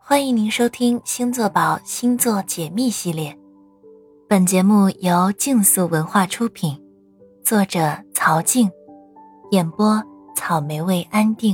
欢迎您收听星座宝星座解密系列，本节目由竞速文化出品，作者曹静，演播草莓味安定。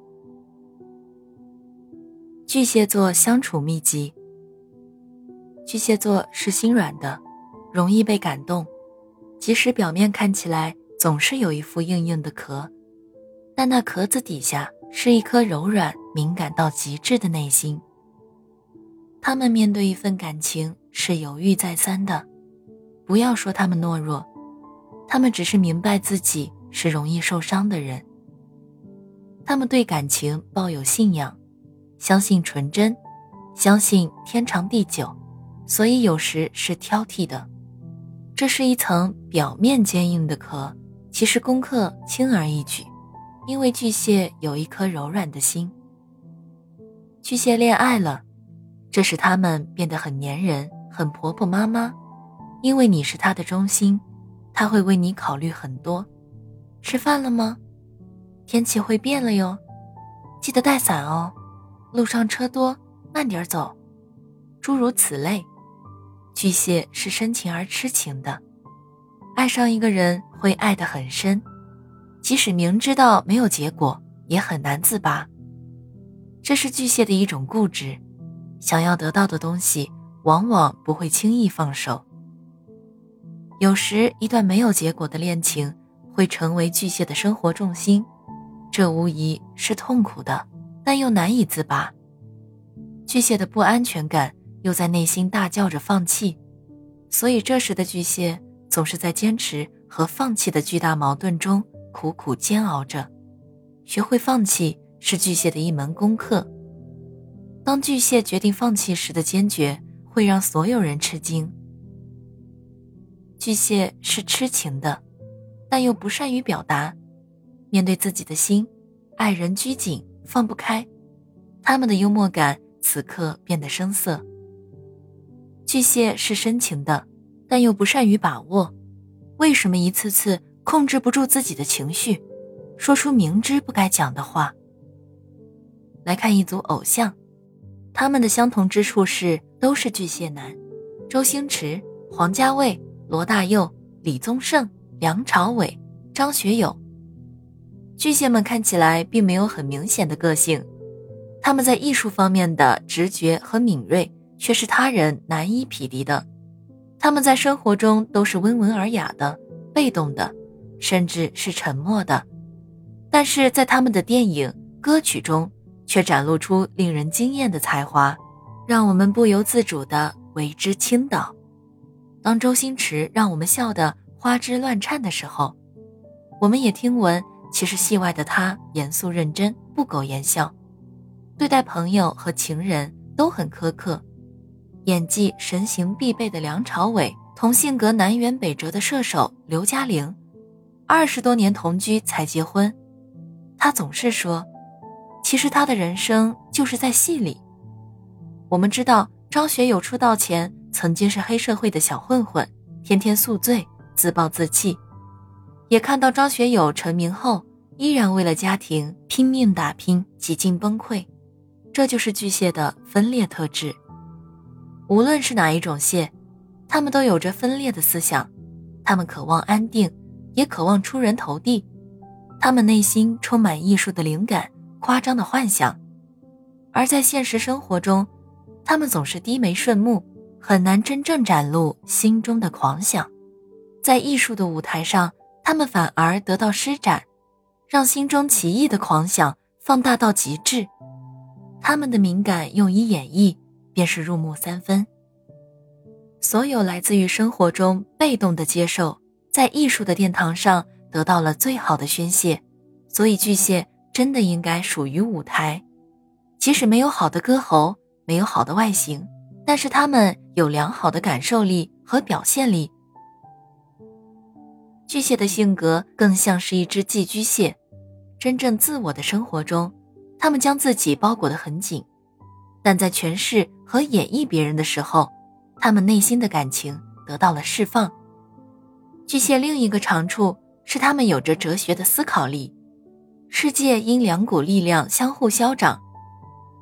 巨蟹座相处秘籍。巨蟹座是心软的，容易被感动，即使表面看起来总是有一副硬硬的壳，但那壳子底下是一颗柔软敏感到极致的内心。他们面对一份感情是犹豫再三的，不要说他们懦弱，他们只是明白自己是容易受伤的人。他们对感情抱有信仰，相信纯真，相信天长地久，所以有时是挑剔的。这是一层表面坚硬的壳，其实功课轻而易举，因为巨蟹有一颗柔软的心。巨蟹恋爱了，这使他们变得很粘人，很婆婆妈妈，因为你是他的中心，他会为你考虑很多。吃饭了吗？天气会变了哟，记得带伞哦，路上车多，慢点走，诸如此类。巨蟹是深情而痴情的，爱上一个人会爱得很深，即使明知道没有结果，也很难自拔。这是巨蟹的一种固执，想要得到的东西往往不会轻易放手。有时一段没有结果的恋情会成为巨蟹的生活重心，这无疑是痛苦的，但又难以自拔。巨蟹的不安全感又在内心大叫着放弃，所以这时的巨蟹总是在坚持和放弃的巨大矛盾中苦苦煎熬着。学会放弃是巨蟹的一门功课。当巨蟹决定放弃时的坚决会让所有人吃惊。巨蟹是痴情的，但又不善于表达，面对自己的心，爱人拘谨，放不开。他们的幽默感此刻变得生涩。巨蟹是深情的，但又不善于把握，为什么一次次控制不住自己的情绪，说出明知不该讲的话。来看一组偶像，他们的相同之处是都是巨蟹男，周星驰、黄家卫、罗大佑、李宗盛、梁朝伟、张学友。巨蟹们看起来并没有很明显的个性，他们在艺术方面的直觉和敏锐却是他人难以匹敌的。他们在生活中都是温文尔雅的，被动的，甚至是沉默的，但是在他们的电影、歌曲中却展露出令人惊艳的才华，让我们不由自主地为之倾倒。当周星驰让我们笑得花枝乱颤的时候，我们也听闻其实戏外的他严肃认真，不苟言笑，对待朋友和情人都很苛刻。演技神形必备的梁朝伟同性格南辕北辙的射手刘嘉玲，20多年同居才结婚。他总是说，其实他的人生就是在戏里。我们知道张学友出道前曾经是黑社会的小混混，天天宿醉，自暴自弃，也看到张学友成名后依然为了家庭拼命打拼，几近崩溃。这就是巨蟹的分裂特质。无论是哪一种蟹，他们都有着分裂的思想，他们渴望安定，也渴望出人头地。他们内心充满艺术的灵感，夸张的幻想，而在现实生活中，他们总是低眉顺目，很难真正展露心中的狂想。在艺术的舞台上，他们反而得到施展，让心中奇异的狂想放大到极致。他们的敏感用以演绎，便是入木三分。所有来自于生活中被动的接受，在艺术的殿堂上得到了最好的宣泄，所以巨蟹真的应该属于舞台。即使没有好的歌喉，没有好的外形，但是他们有良好的感受力和表现力。巨蟹的性格更像是一只寄居蟹，真正自我的生活中，他们将自己包裹得很紧，但在诠释和演绎别人的时候，他们内心的感情得到了释放。巨蟹另一个长处是他们有着哲学的思考力，世界因两股力量相互消长，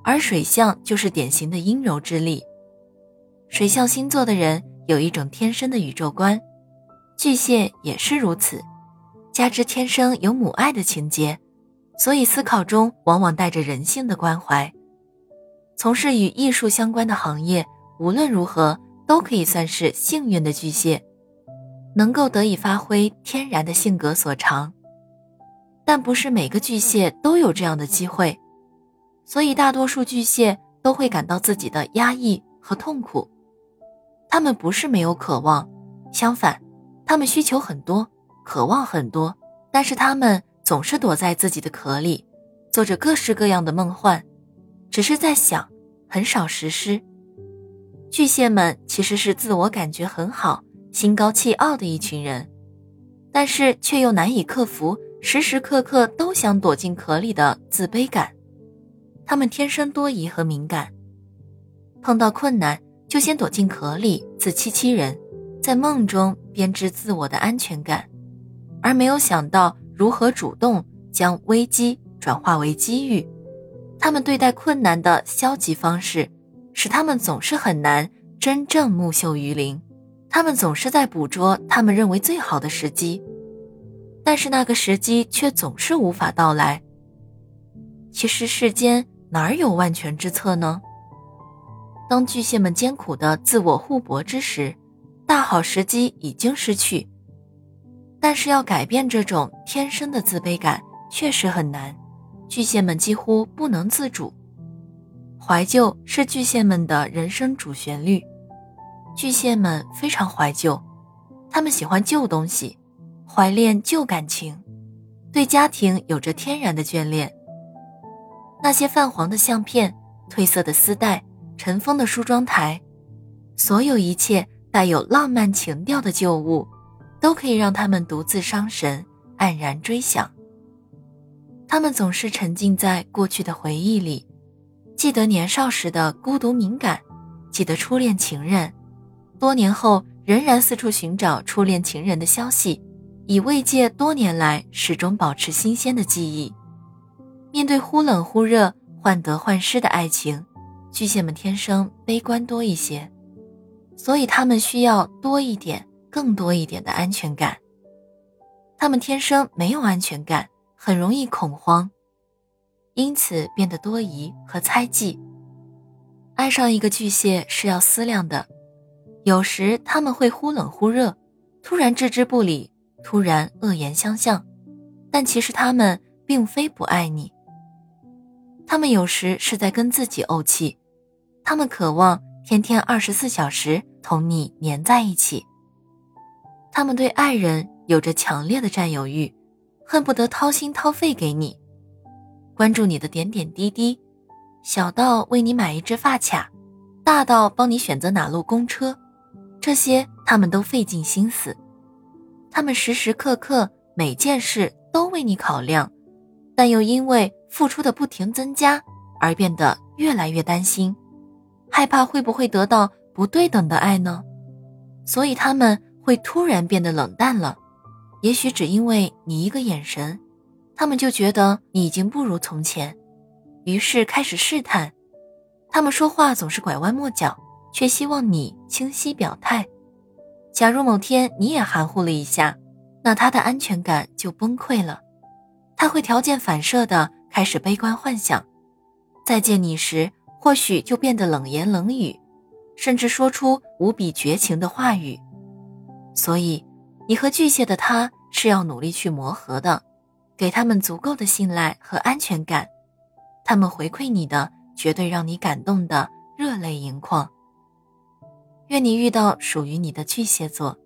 而水象就是典型的阴柔之力。水象星座的人有一种天生的宇宙观，巨蟹也是如此，加之天生有母爱的情节，所以思考中往往带着人性的关怀。从事与艺术相关的行业，无论如何都可以算是幸运的巨蟹，能够得以发挥天然的性格所长。但不是每个巨蟹都有这样的机会，所以大多数巨蟹都会感到自己的压抑和痛苦。他们不是没有渴望，相反，他们需求很多，渴望很多，但是他们总是躲在自己的壳里，做着各式各样的梦幻，只是在想，很少实施。巨蟹们其实是自我感觉很好，心高气傲的一群人，但是却又难以克服时时刻刻都想躲进壳里的自卑感。他们天生多疑和敏感，碰到困难就先躲进壳里自欺欺人，在梦中编织自我的安全感，而没有想到如何主动将危机转化为机遇。他们对待困难的消极方式，使他们总是很难真正木秀于林。他们总是在捕捉他们认为最好的时机，但是那个时机却总是无法到来。其实世间哪有万全之策呢？当巨蟹们艰苦的自我互搏之时，大好时机已经失去。但是要改变这种天生的自卑感确实很难，巨蟹们几乎不能自主。怀旧是巨蟹们的人生主旋律，巨蟹们非常怀旧，他们喜欢旧东西，怀恋旧感情，对家庭有着天然的眷恋。那些泛黄的相片，褪色的丝带，尘封的梳妆台，所有一切带有浪漫情调的旧物，都可以让他们独自伤神，黯然追想。他们总是沉浸在过去的回忆里，记得年少时的孤独敏感，记得初恋情人，多年后仍然四处寻找初恋情人的消息，以慰藉多年来始终保持新鲜的记忆。面对忽冷忽热、患得患失的爱情，巨蟹们天生悲观多一些，所以他们需要多一点、更多一点的安全感。他们天生没有安全感，很容易恐慌，因此变得多疑和猜忌。爱上一个巨蟹是要思量的，有时他们会忽冷忽热，突然置之不理，突然恶言相向，但其实他们并非不爱你。他们有时是在跟自己怄气，他们渴望天天24小时同你黏在一起。他们对爱人有着强烈的占有欲，恨不得掏心掏肺给你，关注你的点点滴滴，小到为你买一支发卡，大到帮你选择哪路公车，这些他们都费尽心思。他们时时刻刻每件事都为你考量，但又因为付出的不停增加而变得越来越担心，害怕会不会得到不对等的爱呢？所以他们会突然变得冷淡了，也许只因为你一个眼神，他们就觉得你已经不如从前，于是开始试探。他们说话总是拐弯抹角，却希望你清晰表态。假如某天你也含糊了一下，那他的安全感就崩溃了，他会条件反射地开始悲观幻想，再见你时或许就变得冷言冷语，甚至说出无比绝情的话语。所以你和巨蟹的他是要努力去磨合的，给他们足够的信赖和安全感，他们回馈你的绝对让你感动的热泪盈眶。愿你遇到属于你的巨蟹座。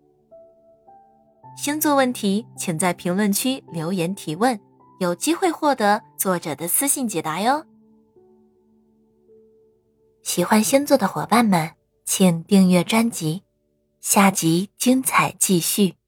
星座问题请在评论区留言提问，有机会获得作者的私信解答哟。喜欢星座的伙伴们，请订阅专辑，下集精彩继续。